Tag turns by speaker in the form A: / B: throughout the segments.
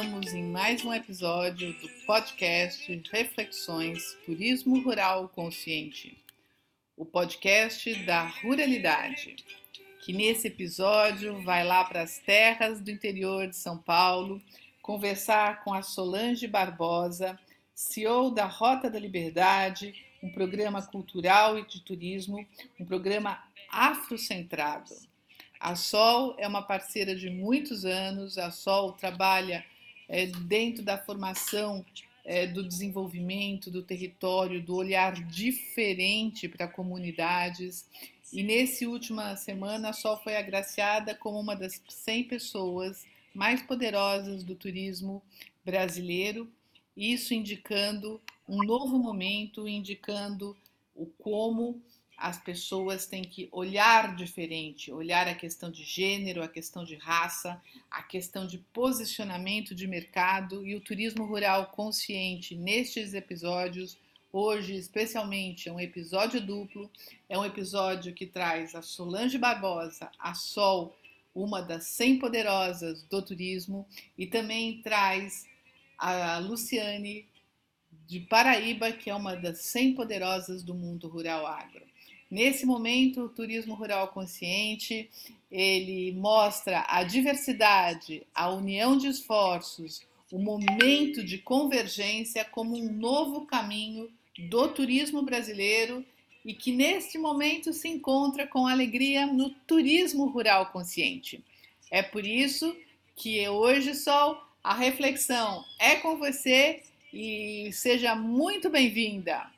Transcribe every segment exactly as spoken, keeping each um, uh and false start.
A: Estamos em mais um episódio do podcast Reflexões Turismo Rural Consciente, o podcast da ruralidade, que nesse episódio vai lá para as terras do interior de São Paulo conversar com a Solange Barbosa, C E O da Rota da Liberdade, um programa cultural e de turismo, um programa afrocentrado. A Sol é uma parceira de muitos anos, a Sol trabalha é, dentro da formação é, do desenvolvimento do território, do olhar diferente para comunidades. E nessa última semana a Sol foi agraciada como uma das cem pessoas mais poderosas do turismo brasileiro, isso indicando um novo momento, indicando o como as pessoas têm que olhar diferente, olhar a questão de gênero, a questão de raça, a questão de posicionamento de mercado e o turismo rural consciente nestes episódios. Hoje, especialmente, é um episódio duplo, é um episódio que traz a Solange Barbosa, a Sol, uma das cem poderosas do turismo, e também traz a Luciane de Paraíba, que é uma das cem poderosas do mundo rural agro. Nesse momento, o turismo rural consciente, ele mostra a diversidade, a união de esforços, o momento de convergência como um novo caminho do turismo brasileiro e que neste momento se encontra com alegria no turismo rural consciente. É por isso que hoje, Sol, a reflexão é com você e seja muito bem-vinda.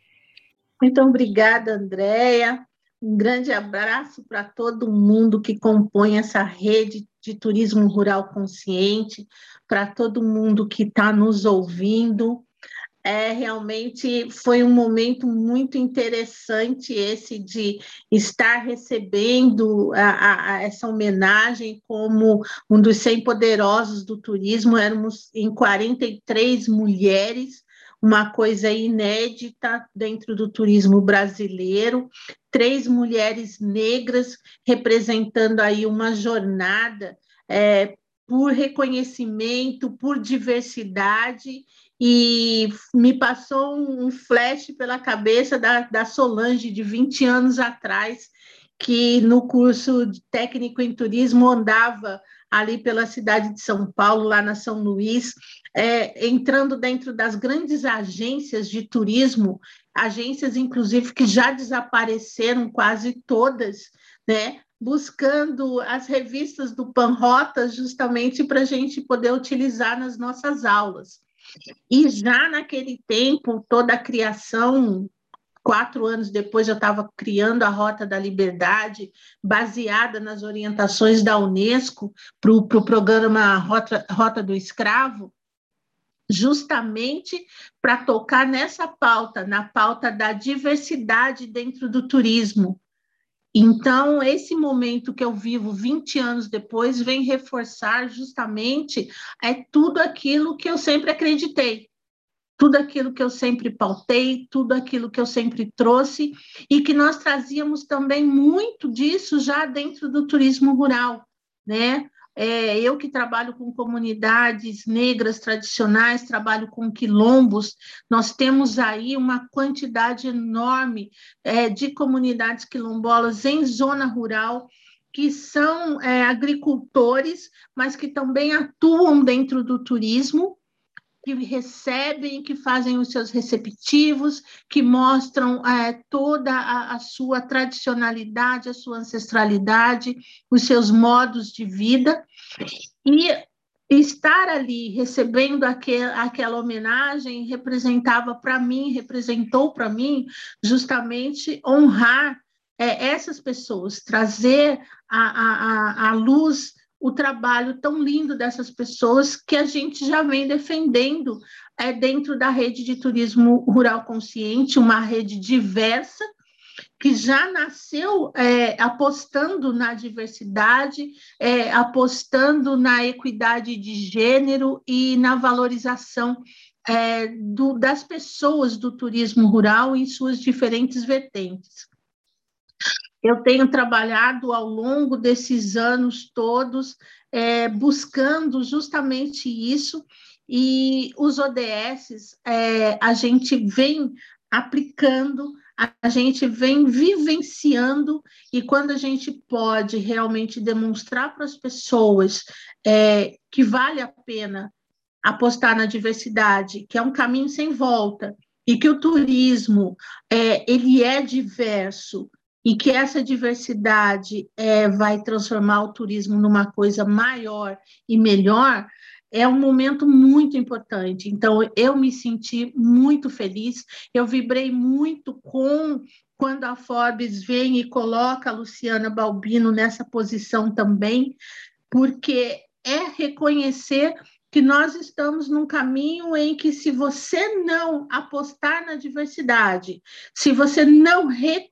B: Muito obrigada, Andréia. Um grande abraço para todo mundo que compõe essa rede de turismo rural consciente, para todo mundo que está nos ouvindo. É, realmente foi um momento muito interessante esse de estar recebendo a, a, a essa homenagem como um dos cem poderosos do turismo. Éramos em quarenta e três mulheres, uma coisa inédita dentro do turismo brasileiro, três mulheres negras representando aí uma jornada é, por reconhecimento, por diversidade, e me passou um flash pela cabeça da, da Solange, de vinte anos atrás, que no curso de técnico em turismo andava ali pela cidade de São Paulo, lá na São Luís, é, entrando dentro das grandes agências de turismo, agências, inclusive, que já desapareceram quase todas, né? Buscando as revistas do Panrotas justamente para a gente poder utilizar nas nossas aulas. E já naquele tempo, toda a criação, quatro anos depois eu estava criando a Rota da Liberdade, baseada nas orientações da Unesco para o pro programa Rota, Rota do Escravo, justamente para tocar nessa pauta, na pauta da diversidade dentro do turismo. Então, esse momento que eu vivo vinte anos depois vem reforçar justamente é, tudo aquilo que eu sempre acreditei, tudo aquilo que eu sempre pautei, tudo aquilo que eu sempre trouxe e que nós trazíamos também muito disso já dentro do turismo rural, né? É, eu que trabalho com comunidades negras tradicionais, trabalho com quilombos, nós temos aí uma quantidade enorme é, de comunidades quilombolas em zona rural, que são é, agricultores, mas que também atuam dentro do turismo, que recebem, que fazem os seus receptivos, que mostram é, toda a, a sua tradicionalidade, a sua ancestralidade, os seus modos de vida, e estar ali recebendo aquel, aquela homenagem representava para mim, representou para mim justamente honrar é, essas pessoas, trazer a, a, a luz o trabalho tão lindo dessas pessoas que a gente já vem defendendo é, dentro da rede de turismo rural consciente, uma rede diversa, que já nasceu é, apostando na diversidade, é, apostando na equidade de gênero e na valorização é, do, das pessoas do turismo rural em suas diferentes vertentes. Eu tenho trabalhado ao longo desses anos todos, é, buscando justamente isso, e os O D S, é, a gente vem aplicando, a gente vem vivenciando, e quando a gente pode realmente demonstrar para as pessoas é, que vale a pena apostar na diversidade, que é um caminho sem volta, e que o turismo é, ele é diverso, e que essa diversidade é, vai transformar o turismo numa coisa maior e melhor, é um momento muito importante. Então, eu me senti muito feliz, eu vibrei muito com quando a Forbes vem e coloca a Luciana Balbino nessa posição também, porque é reconhecer que nós estamos num caminho em que, se você não apostar na diversidade, se você não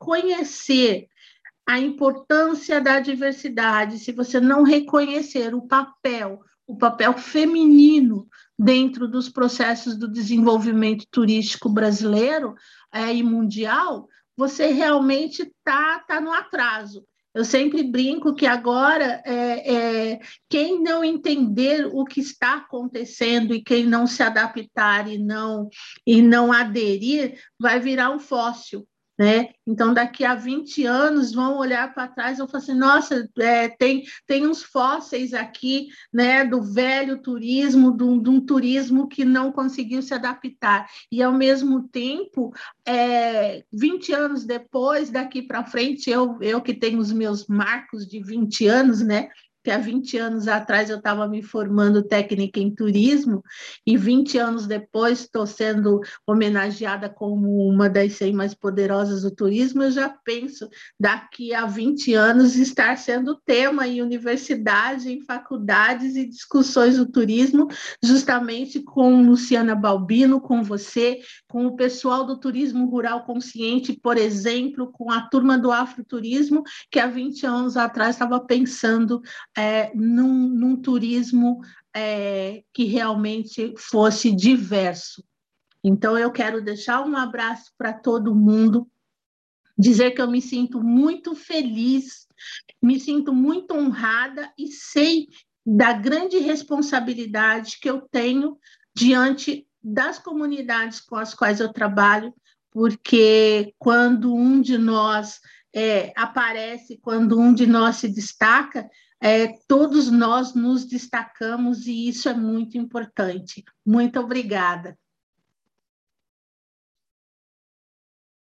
B: reconhecer a importância da diversidade, se você não reconhecer o papel, o papel feminino dentro dos processos do desenvolvimento turístico brasileiro é, e mundial, você realmente está tá no atraso. Eu sempre brinco que agora é, é, quem não entender o que está acontecendo e quem não se adaptar e não, e não aderir, vai virar um fóssil. Né? Então, daqui a vinte anos, vão olhar para trás e vão falar assim, nossa, é, tem, tem uns fósseis aqui, né, do velho turismo, de um, de um turismo que não conseguiu se adaptar. E, ao mesmo tempo, é, vinte anos depois, daqui para frente, eu, eu que tenho os meus marcos de vinte anos, né, que há vinte anos atrás eu estava me formando técnica em turismo, e vinte anos depois estou sendo homenageada como uma das cem mais poderosas do turismo, eu já penso daqui a vinte anos estar sendo tema em universidade, em faculdades e discussões do turismo, justamente com Luciana Balbino, com você, com o pessoal do turismo rural consciente, por exemplo, com a turma do afroturismo, que há vinte anos atrás estava pensando é, num, num turismo é, que realmente fosse diverso. Então, eu quero deixar um abraço para todo mundo, dizer que eu me sinto muito feliz, me sinto muito honrada e sei da grande responsabilidade que eu tenho diante das comunidades com as quais eu trabalho, porque quando um de nós é, aparece, quando um de nós se destaca, é, todos nós nos destacamos, e isso é muito importante. Muito obrigada.